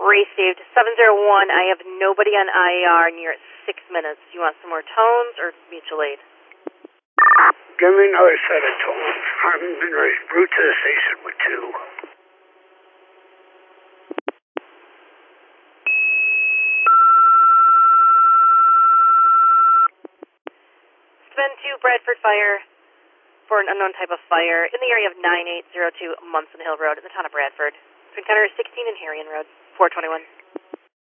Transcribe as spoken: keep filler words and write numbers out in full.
Received. seven zero one, I have nobody on I R near six minutes. You want some more tones or mutual aid? Give me another set of tones. I'm in route to the station with two. Spend two, Bradford Fire, for an unknown type of fire in the area of nine eight zero two Munson Hill Road in the town of Bradford. Between Counter sixteen and Harrion Road, four twenty-one.